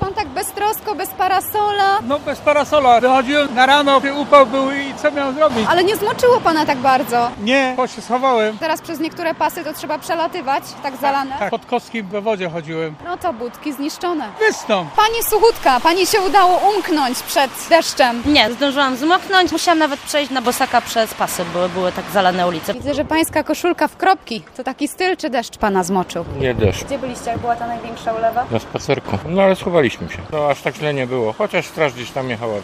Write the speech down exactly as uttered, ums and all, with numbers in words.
pan tak beztrosko, bez parasola? No bez parasola. Wychodziłem na rano, upał był i co miałem zrobić? Ale nie zmoczyło pana tak bardzo. Nie, bo się schowałem. Teraz przez niektóre pasy to trzeba przelatywać, tak zalane. Tak, pod Koskim we wodzie chodziłem. No to budki zniszczone. Wysną. Pani Suchutka, pani się udało umknąć przed deszczem. Nie, zdążyłam zmoknąć. Musiałam nawet przejść na bosaka przez pasy, bo były tak zalane ulice. Widzę, że pańska koszulka w kropki. To taki styl, czy deszcz pana zmoczył? Nie deszcz. Gdzie byliście, jak była ta największa ulewa? Na spacerku. No ale schowaliśmy się. No aż tak źle nie było. Chociaż straż gdzieś tam jechała.